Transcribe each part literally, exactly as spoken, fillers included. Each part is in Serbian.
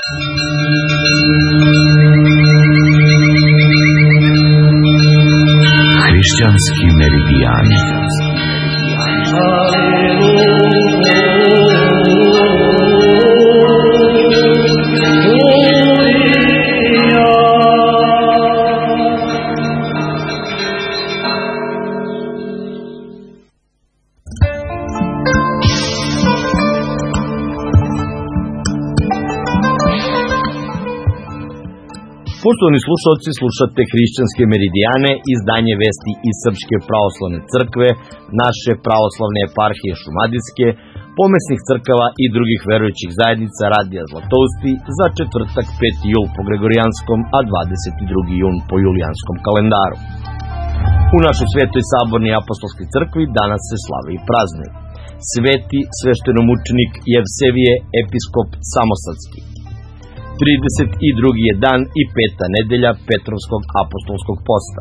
Hrišćanski meridijani. Poštovani slušalci, slušate Hrišćanske meridijane, izdanje vesti iz Srpske pravoslavne crkve, naše pravoslavne eparhije Šumadijske, pomesnih crkava i drugih verujućih zajednica Radija Zlatousti za četvrtak peti jul po Gregorijanskom, a dvadeset drugi jun po Julijanskom kalendaru. U našoj svetoj sabornoj apostolskoj crkvi danas se slave i praznuje sveti sveštenomučenik Jevsevije, episkop Samosadski. trideset drugi je dan i peta nedelja Petrovskog apostolskog posta.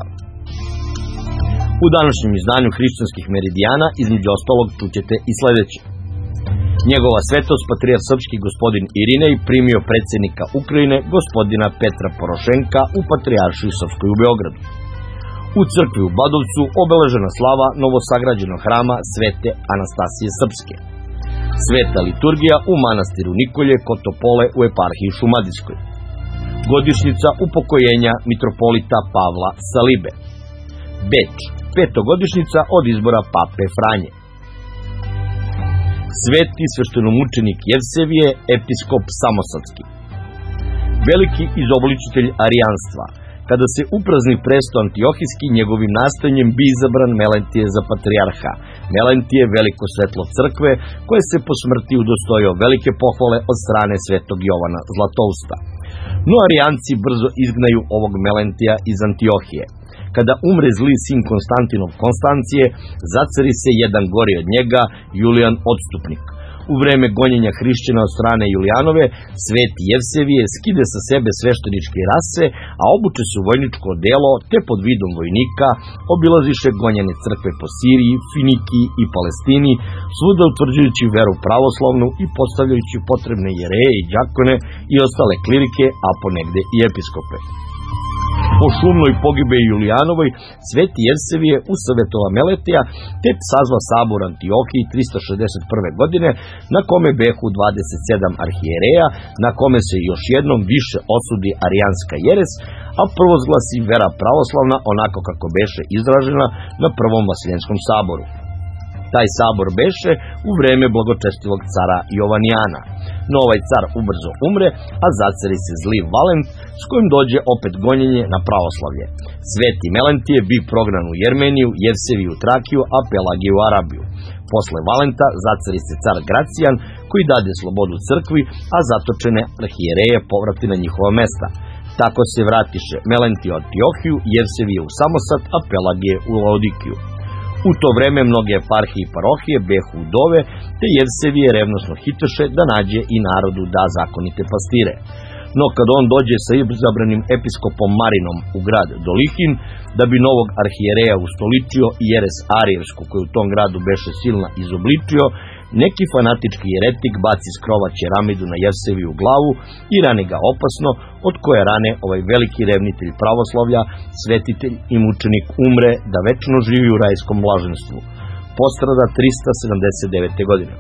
U današnjem izdanju Hrišćanskih meridijana između ostalog čućete i sledeće. Njegova svetost patrijarh srpski gospodin Irinej primio predsjednika Ukrajine gospodina Petra Porošenka u patrijaršiji srpskoj u Beogradu. U crkvi u Badovcu obeležena slava novosagrađenog hrama Svete Anastasije Srpske. Sveta liturgija u manastiru Nikolje kod Topole u eparhiji Šumadijskoj. Godišnjica upokojenja mitropolita Pavla Salibe. Beč, petogodišnjica od izbora pape Franje. Sveti sveštenomučenik Jevsevije, episkop Samosadski. Veliki izobličitelj arijanstva. Kada se uprazni presto Antiohijski, njegovim nastojanjem bi izabran Melentije za patrijarha. Melentije, veliko svetlo crkve, koje se po smrti udostojio velike pohvale od strane svetog Jovana Zlatousta. No arijanci brzo izgnaju ovog Melentija iz Antiohije. Kada umre zli sin Konstantinov Konstancije, zacari se jedan gori od njega, Julijan Odstupnik. U vreme gonjenja hrišćana od strane Julijanove, sveti Jevsevije skide sa sebe svešteničke rase, a obuče se u vojničko odelo, te pod vidom vojnika obilaziše gonjene crkve po Siriji, Finikiji i Palestini, svuda utvrđujući veru pravoslavnu i postavljajući potrebne jereje i đakone i ostale klirike, a ponegde i episkope. Po šumnoj pogibe Julijanovoj, sveti Jevsevije usavetova Melentija, te sazva sabor Antiohiji tristo šezdeset prve. godine, na kome behu dvadeset sedam arhijereja, na kome se još jednom više osudi arijanska jeres, a prvozglasi vera pravoslavna onako kako beše izražena na prvom Vasilijanskom saboru. Taj sabor beše u vreme blagočestivog cara Jovanijana. No ovaj car ubrzo umre, a zacari se zli Valent, s kojim dođe opet gonjenje na pravoslavlje. Sveti Melentije bi prognan u Jermeniju, Jevseviju u Trakiju, a Pelagiju u Arabiju. Posle Valenta zacari se car Gracijan, koji dade slobodu crkvi, a zatočene arhijereje povrati na njihova mesta. Tako se vratiše Melentije u Antiohiju, Jevsevije u Samosad, a Pelagije u Laodikiju. U to vreme mnoge eparhije i parohije behu udove, te Jevsevije revnosno hitoše da nađe i narodu da zakonite pastire. No kad on dođe sa izabranim episkopom Marinom u grad Dolihin, da bi novog arhijereja ustoličio i jeres arijevsku, koju u tom gradu beše silna izobličio, neki fanatički jeretik baci s krova ćeramidu na Jevseviju glavu i rane ga opasno, od koje rane ovaj veliki revnitelj pravoslavlja, svetitelj i mučenik umre da večno živi u rajskom blaženstvu. Postrada trista sedamdeset devete. godine.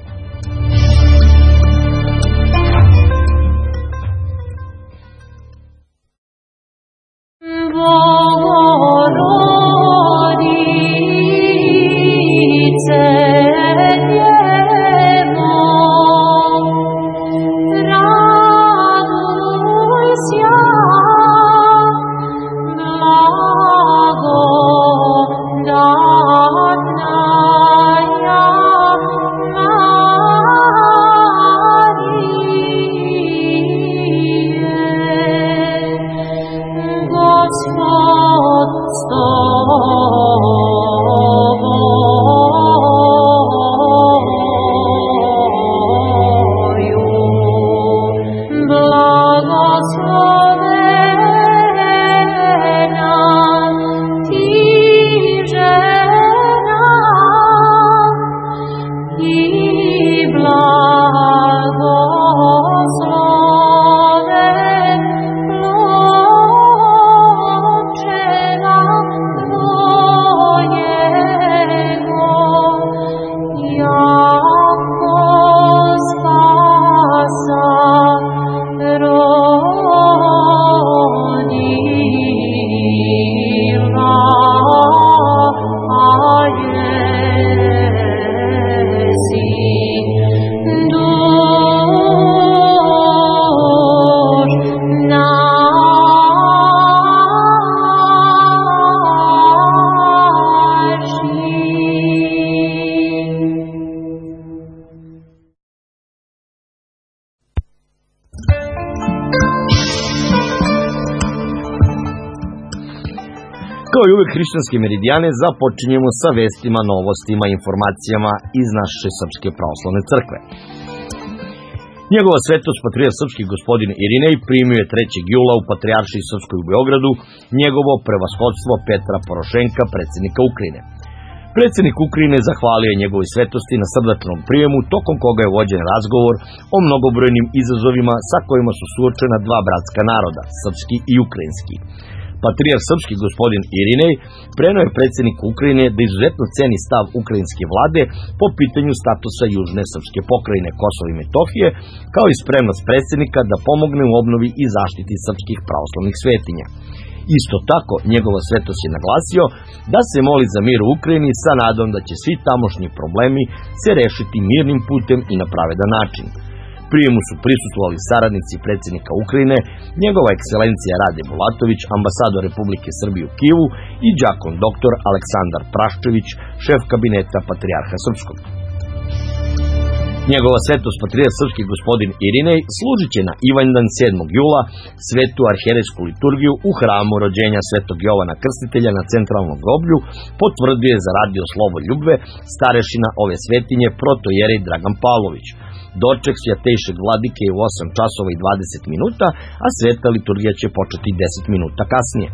Blagoslovena Kao i uvek hrišćanske meridijane započinjemo sa vestima, novostima i informacijama iz naše Srpske pravoslavne crkve. Njegova svetost patrijarh srpski gospodin Irinej primio je trećeg jula u Patrijaršiji srpskoj u Beogradu njegovo prevashodstvo Petra Porošenka, predsjednika Ukrajine. Predsjednik Ukrajine zahvalio je njegovoj svetosti na srdačnom prijemu, tokom koga je vođen razgovor o mnogobrojnim izazovima sa kojima su suočena dva bratska naroda, srpski i ukrajinski. Patrijarh srpski gospodin Irinej preneo je predsjedniku Ukrajine da izuzetno ceni stav ukrajinske vlade po pitanju statusa južne srpske pokrajine Kosova i Metohije, kao i spremnost predsjednika da pomogne u obnovi i zaštiti srpskih pravoslavnih svetinja. Isto tako, njegova svetost je naglasio da se moli za mir u Ukrajini sa nadom da će svi tamošnji problemi se rešiti mirnim putem i na pravedan način. Prijemu su prisustvovali saradnici predsjednika Ukrajine, njegova ekscelencija Rade Bulatović, ambasador Republike Srbije u Kijevu i đakon doktor Aleksandar Praščević, šef kabineta Patrijarha srpskog. Njegova svetost patrijarh srpski gospodin Irinej služit će na Ivanjdan sedmog jula svetu arhijerejsku liturgiju u hramu rođenja svetog Jovana Krstitelja na centralnom groblju, potvrdio je za radio Slovo Ljubve starešina ove svetinje protojerej Dragan Pavlović. Doček svjatejšeg vladike je u osam časova i dvadeset minuta, a sveta liturgija će početi deset minuta kasnije.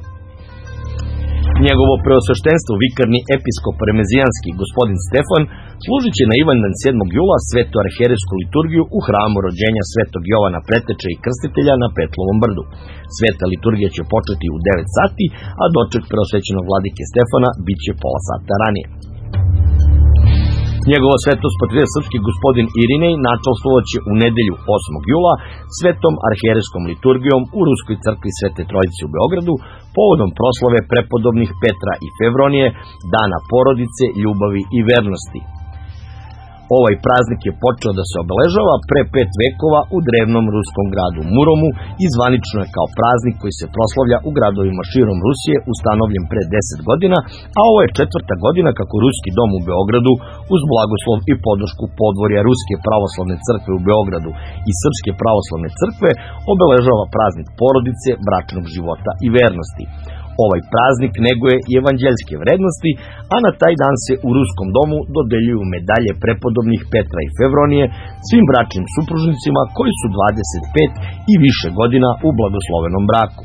Njegovo preosveštenstvo vikarni episkop remezijanski gospodin Stefan služit će na Ivanjdan sedmog jula svetu arhijerejsku liturgiju u hramu rođenja svetog Jovana Preteče i Krstitelja na Petlovom brdu. Sveta liturgija će početi u devet sati, a doček preosvećenog vladike Stefana bit će pola sata ranije. Njegova svetost patrijarh srpski gospodin Irinej načastvovat će u nedelju osmog jula svetom arhijerejskom liturgijom u Ruskoj crkvi Svete Trojice u Beogradu povodom proslave prepodobnih Petra i Fevronije, dana porodice, ljubavi i vernosti. Ovaj praznik je počeo da se obeležava pre pet vekova u drevnom ruskom gradu Muromu i zvanično je kao praznik koji se proslavlja u gradovima širom Rusije ustanovljen pre deset godina, a ovo je četvrta godina kako Ruski dom u Beogradu uz blagoslov i podršku podvorja Ruske pravoslavne crkve u Beogradu i Srpske pravoslavne crkve obeležava praznik porodice, bračnog života i vernosti. Ovaj praznik neguje i evanđeljske vrednosti, a na taj dan se u Ruskom domu dodeljuju medalje prepodobnih Petra i Fevronije svim bračnim supružnicima koji su dvadeset pet i više godina u blagoslovenom braku.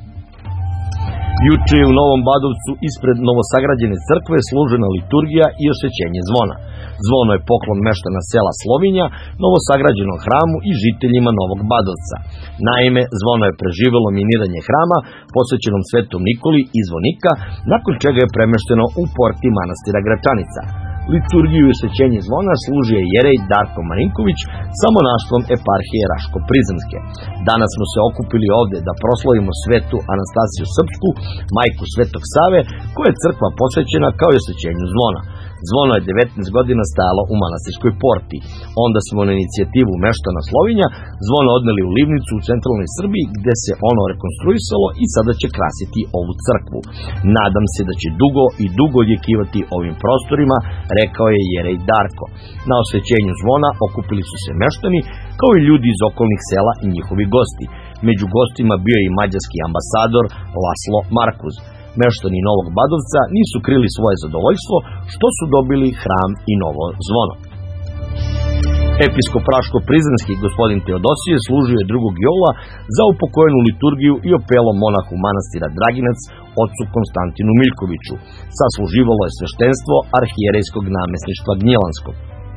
Juče je u Novom Badovcu ispred novosagrađene crkve služena liturgija i osvećenje zvona. Zvono je poklon meštana sela Slovinja, novosagrađenom hramu i žiteljima Novog Badovca. Naime, zvono je preživelo miniranje hrama posvećenom Svetom Nikoli i zvonika, nakon čega je premešteno u porti manastira Gračanica. Liturgiju i osvećenje zvona služio je jerej Darko Marinković sa monaštvom eparhije Raško-Prizrenske. Danas smo se okupili ovde da proslavimo svetu Anastasiju Srpsku, majku Svetog Save, koja je crkva posvećena kao i osvećenju zvona. Zvono je devetnaest godina stajalo u manastirskoj porti. Onda smo na inicijativu meštana Slovinja zvono odneli u livnicu u centralnoj Srbiji, gde se ono rekonstruisalo i sada će krasiti ovu crkvu. Nadam se da će dugo i dugo odjekivati ovim prostorima, rekao je jerej Darko. Na osvećenju zvona okupili su se meštani, kao i ljudi iz okolnih sela i njihovi gosti. Među gostima bio je i mađarski ambasador Laslo Markuz. Meštani Novog Badovca nisu krili svoje zadovoljstvo što su dobili hram i novo zvono. Episkop Raško-Prizrenski gospodin Teodosije služio je drugog jula za upokojenu liturgiju i opelo monahu manastira Draginac, ocu Konstantinu Miljkoviću. Sasluživalo je sveštenstvo arhijerejskog namesništva Gnjilanskog.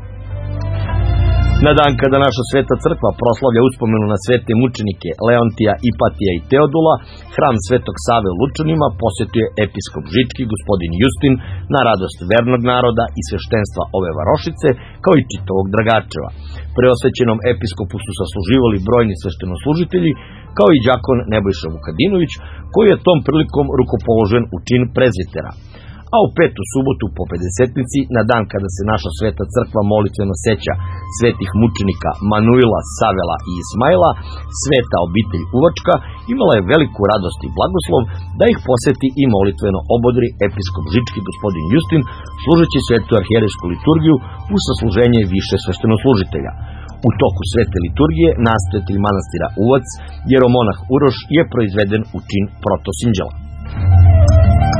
Na dan kada naša sveta crkva proslavlja uspomenu na svete mučenike Leontija, Ipatija i Teodula, hram Svetog Save u Lučanima posjetio je episkop Žički gospodin Justin na radost vernog naroda i sveštenstva ove varošice, kao i čitavog Dragačeva. Preosvećenom episkopu su sasluživali brojni sveštenoslužitelji, kao i đakon Nebojša Vukadinović, koji je tom prilikom rukopoložen u čin prezvitera. A u petu subotu po pedesetnici, na dan kada se naša sveta crkva molitveno seća svetih mučenika Manuila, Savela i Ismaila, sveta obitelj Uvačka imala je veliku radost i blagoslov da ih poseti i molitveno obodri episkop Žički gospodin Justin, služeći svetu arhijerejsku liturgiju u sasluženje više sveštenoslužitelja. U toku svete liturgije nastojatelj manastira Uvac, jeromonah Uroš, je proizveden u čin protosinđela.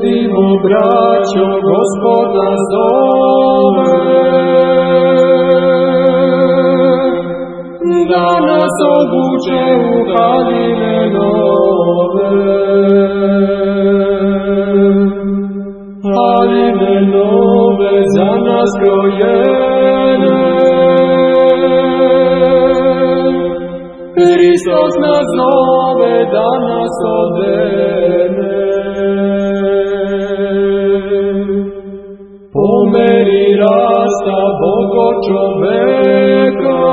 budimo braćo, Gospod nas zove, da nas obuče u haljine nove. Haljine nove za nas krojene, Hristos nas zove da nas odene. Po meri rasta Bogo čoveka,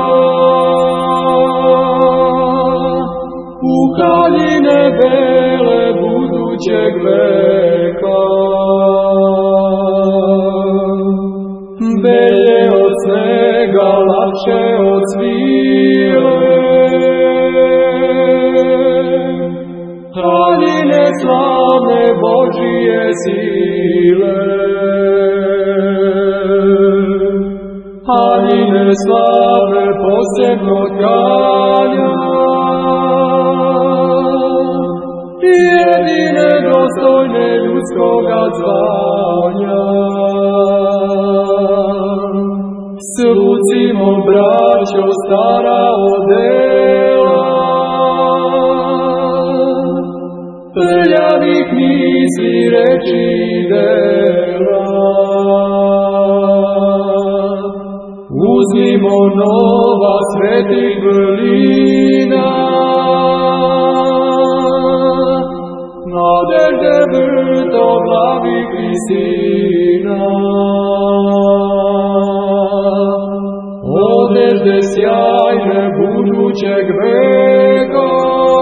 u haljine bele budućeg veka. Belje od snega, lakše od svile, haljine slavne Božije sile. Haljine slavne posebno tkanja, jedine dostojne ljudskoga zvanja. Slucimo, braćo, stara odela, prljavih misli, reči i dela. Uzmimo nova svetih vrlina, nadežde vrtoglavih visina. Odežde sjajne budućeg veka,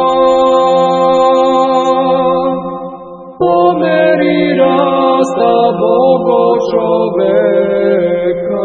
po meri rasta Bogo čoveka.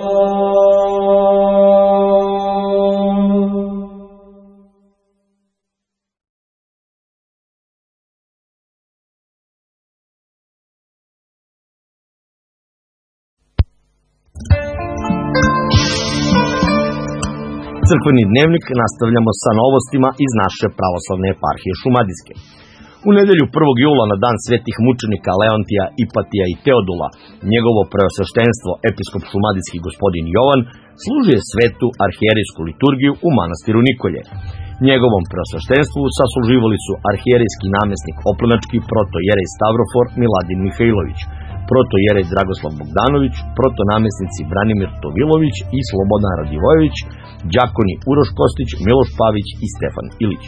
Crkveni dnevnik nastavljamo sa novostima iz naše pravoslavne eparhije Šumadijske. U nedelju prvog jula na dan svetih mučenika Leontija, Ipatija i Teodula, njegovo preosveštenstvo episkop šumadijski gospodin Jovan služuje svetu arhijerijsku liturgiju u manastiru Nikolje. Njegovom preosveštenstvu sasluživali su arhijerijski namjesnik Oplenački, protojerej Stavrofor Miladin Mihajlović, protojerej Dragoslav Bogdanović, protonamjesnici Branimir Tovilović i Slobodan Radivojević, đakoni Uroš Kostić, Miloš Pavić i Stefan Ilić.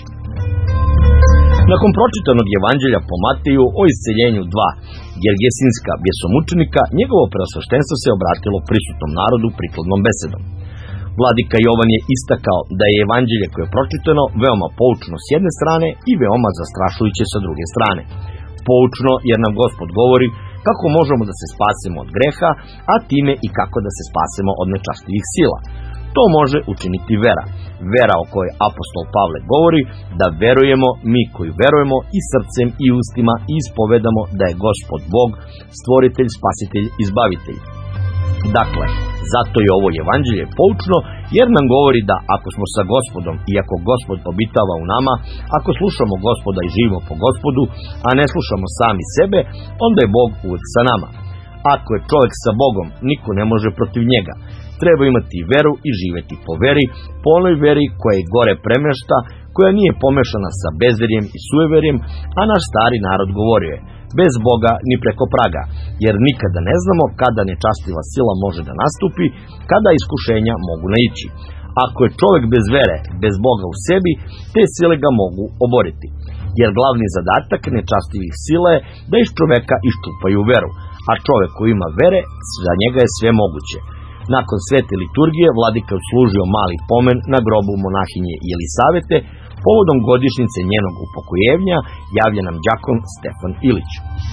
Nakon pročitanog evanđelja po Mateju o isceljenju dva gergesinska bjesomučenika, njegovo preosveštenstvo se obratilo prisutnom narodu prikladnom besedom. Vladika Jovan je istakao da je evanđelje koje je pročitano veoma poučno s jedne strane i veoma zastrašujuće sa druge strane. Poučno jer nam Gospod govori kako možemo da se spasemo od greha, a time i kako da se spasemo od nečastivih sila. To može učiniti vera. Vera o kojoj apostol Pavle govori da verujemo mi koji verujemo i srcem i ustima i ispovedamo da je Gospod Bog, stvoritelj, spasitelj, izbavitelj. Dakle, zato je ovo evanđelje poučno jer nam govori da ako smo sa Gospodom i ako Gospod obitava u nama, ako slušamo Gospoda i živimo po Gospodu, a ne slušamo sami sebe, onda je Bog uvek sa nama. Ako je čovjek sa Bogom, niko ne može protiv njega. Treba imati veru i živjeti po veri, po onoj veri koja je gore premešta, koja nije pomešana sa bezverjem i sujeverjem, a naš stari narod govorio je, bez Boga ni preko praga, jer nikada ne znamo kada nečastiva sila može da nastupi, kada iskušenja mogu naići. Ako je čovjek bez vere, bez Boga u sebi, te sile ga mogu oboriti. Jer glavni zadatak nečastivih sila je da iz čoveka iščupaju veru, a čovjek koji ima vere, za njega je sve moguće. Nakon svete liturgije vladika je služio mali pomen na grobu monahinje Jelisavete, povodom godišnjice njenog upokojenja javlja nam đakon Stefan Ilić.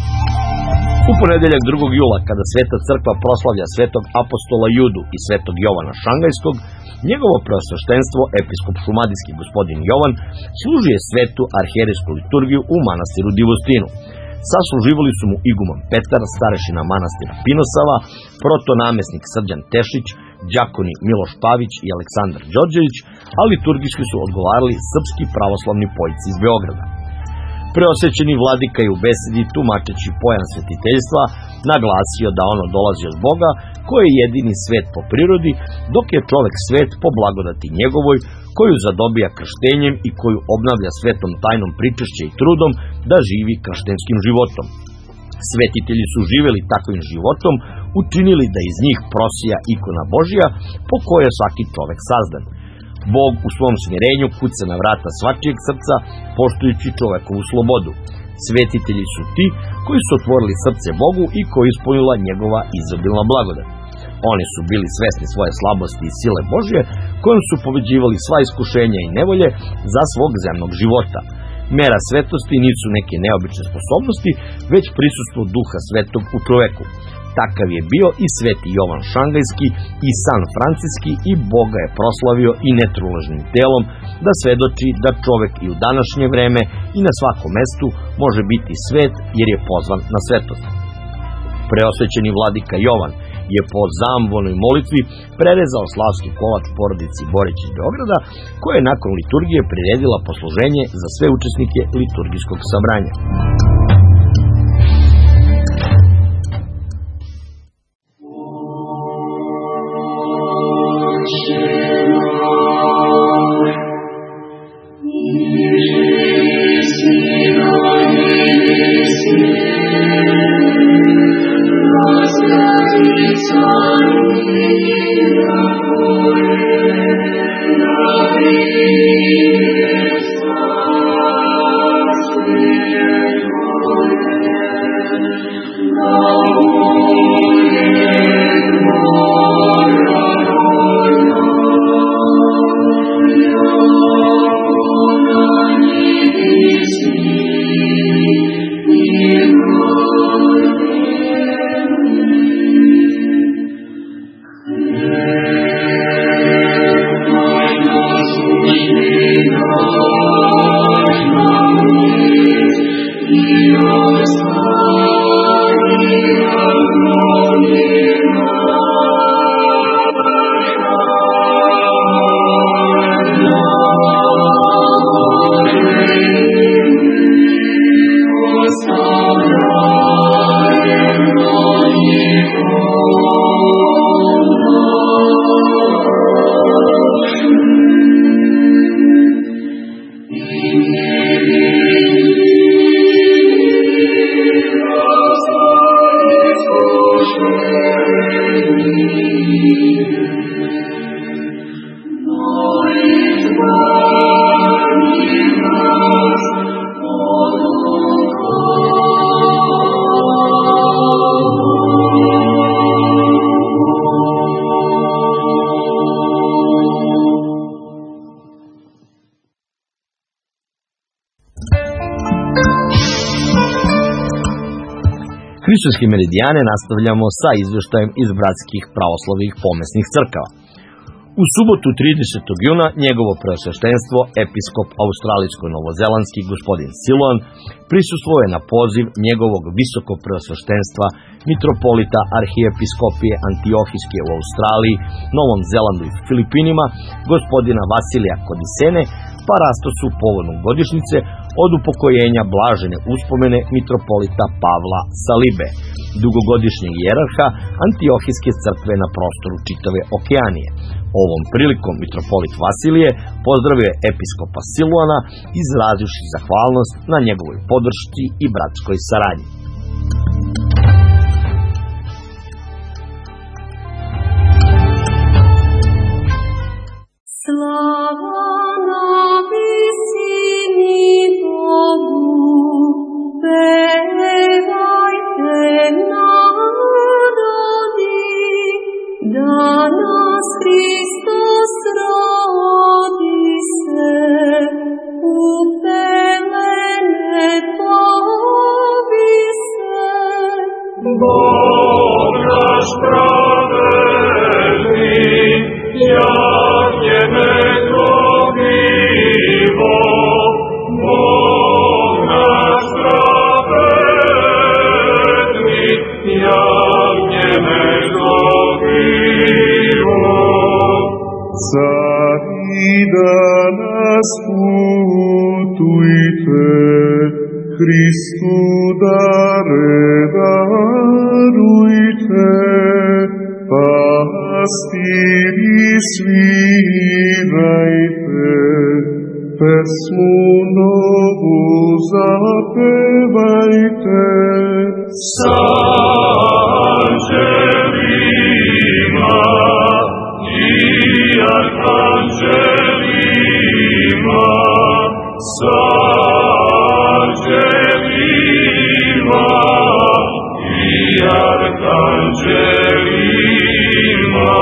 U ponedeljak drugog jula, kada Sveta crkva proslavlja svetog apostola Judu i svetog Jovana Šangajskog, njegovo preosveštenstvo, episkop šumadijski gospodin Jovan, služuje svetu arhijerijsku liturgiju u manastiru Divostinu. Sasluživali su mu iguman Petar, starešina manastira Pinosava, protonamjesnik Srđan Tešić, đakoni Miloš Pavić i Aleksandar Đorđević, a liturgijski su odgovarali srpski pravoslavni poljci iz Beograda. Preosvećeni vladika je u besedi, tumačeći pojam svetiteljstva, naglasio da ono dolazi od Boga, koji je jedini svet po prirodi, dok je čovek svet po blagodati njegovoj, koju zadobija krštenjem i koju obnavlja svetom tajnom pričešća i trudom da živi krštenskim životom. Svetitelji su živeli takvim životom, učinili da iz njih prosija ikona Božja, po kojoj je svaki čovek sazdan. Bog u svom smirenju kuca na vrata svačijeg srca, poštujući čovekovu slobodu. Svetitelji su ti koji su otvorili srce Bogu i koji ispunila njegova izobilna blagodat. Oni su bili svesni svoje slabosti i sile Božje, kojom su pobeđivali sva iskušenja i nevolje za svog zemnog života. Mera svetosti nisu neke neobične sposobnosti, već prisustvo Duha Svetog u čoveku. Takav je bio i sveti Jovan Šangajski i San Franciski i Boga je proslavio i netruležnim telom da svedoči da čovek i u današnje vreme i na svakom mestu može biti svet jer je pozvan na svetost. Preosvećeni vladika Jovan je po zamvonoj molitvi prerezao slavski kolač porodici Borić iz Beograda, koja je nakon liturgije priredila posluženje za sve učesnike liturgijskog sabranja. Hrišćanske meridijane nastavljamo sa izveštajem iz bratskih pravoslavnih pomesnih crkava. U subotu tridesetog juna njegovo preosveštenstvo, episkop australijsko-novozelandski gospodin Siloan, prisustvovao je na poziv njegovog visoko preosveštenstva mitropolita arhijepiskopije Antiohijske u Australiji, Novom Zelandu i Filipinima, gospodina Vasilija Kodisene, parastosu povodom godišnjice od upokojenja blažene uspomene mitropolita Pavla Salibe, dugogodišnjeg hijerarha Antiohijske crkve na prostoru čitave Okeanije. Ovom prilikom mitropolit Vasilije pozdravio je episkopa Siluana, izrazivši zahvalnost na njegovoj podršci i bratskoj saradnji. Slava na visini Bogu, pevajte narodi, danas Hristos rodi se, upelene povi se. Bog naš pravedni, jagnjeme globivo, Bog naš pravedni, jagnjeme globivo. Cari danas putujte, Hristu dare darujte, pastiri svirajte, pesmu novu zapevajte. Anđelima i arhanđelima, sa anđelima i arhanđelima.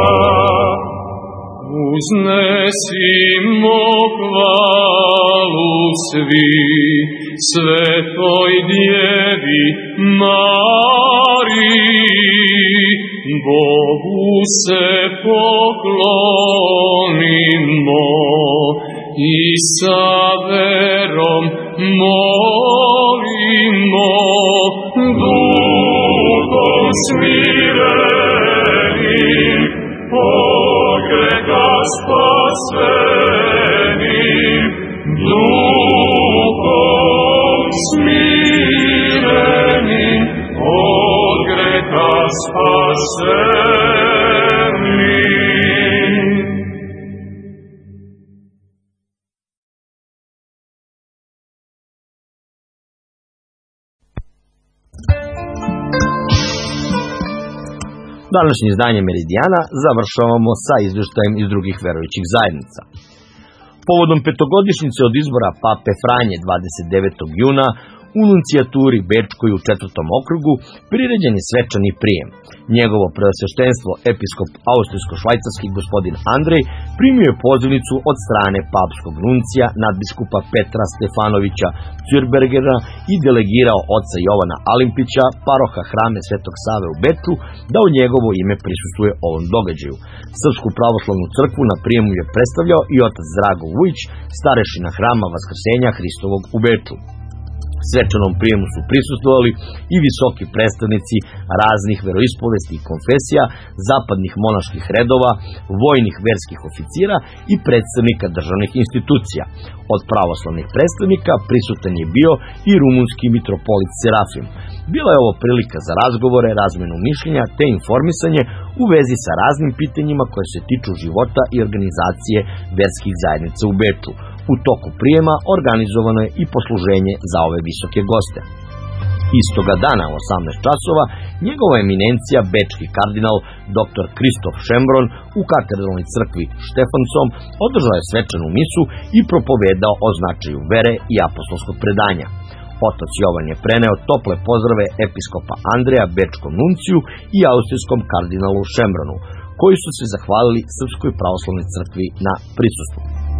Uznesimo hvalu svi Svetoj Djevi Mariji, Bogu se poklonimo i sa verom molimo. Duhom smirenim, pogreka spasenim, Duhom smirenim, pogreka spasenim. Današnje izdanje Meridijana završavamo sa izvještajem iz drugih verujućih zajednica. Povodom petogodišnjice od izbora Pape Franje dvadeset devetog juna u nuncijaturi Bečkoj u četvrtom okrugu priređen je svečani prijem. Njegovo preosveštenstvo, episkop austrijsko-švajcarski gospodin Andrej, primio je pozivnicu od strane papskog nuncija nadbiskupa Petra Stefanovića Zürbergera i delegirao oca Jovana Alimpića, paroha Hrame Svetog Save u Beču, da u njegovo ime prisustvuje ovom događaju. Srpsku pravoslavnu crkvu na prijemu je predstavljao i otac Drago Vujić, starešina Hrama Vaskrsenja Hristovog u Beču. Svečanom prijemu su prisustvovali i visoki predstavnici raznih veroispovesti i konfesija, zapadnih monaških redova, vojnih verskih oficira i predstavnika državnih institucija. Od pravoslavnih predstavnika prisutan je bio i rumunski mitropolit Serafim. Bila je ovo prilika za razgovore, razmenu mišljenja te informisanje u vezi sa raznim pitanjima koje se tiču života i organizacije verskih zajednica u Beču. U toku prijema organizovano je i posluženje za ove visoke goste. Istoga dana u osamnaest časova njegova eminencija bečki kardinal dr Kristof Šembron u katedralnoj crkvi Štefancom održao je svečanu misu i propovedao o značaju vere i apostolskog predanja. Otac Jovan je preneo tople pozdrave episkopa Andreja bečkom nunciju i austrijskom kardinalu Šembronu, koji su se zahvalili Srpskoj pravoslavnoj crkvi na prisustvu.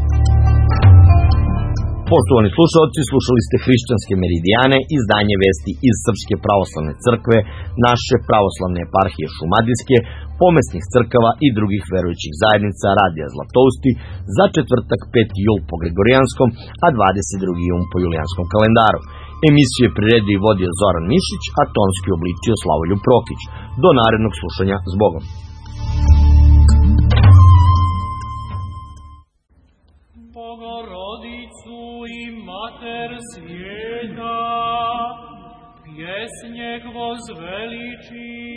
Poštovani slušalci, slušali ste Hrišćanske meridijane, izdanje vesti iz Srpske pravoslavne crkve, naše pravoslavne eparhije Šumadijske, pomesnih crkava i drugih verujućih zajednica Radija Zlatousti za četvrtak peti jul po Gregorijanskom, a dvadeset drugi jun po julijanskom kalendaru. Emisiju je priredio i vodio Zoran Mišić, a tonski obličio Slavoljub Prokić. Do narednog slušanja, s Bogom. Bogorodicu i Mater svijeta, pjesnjeg voзвеличи.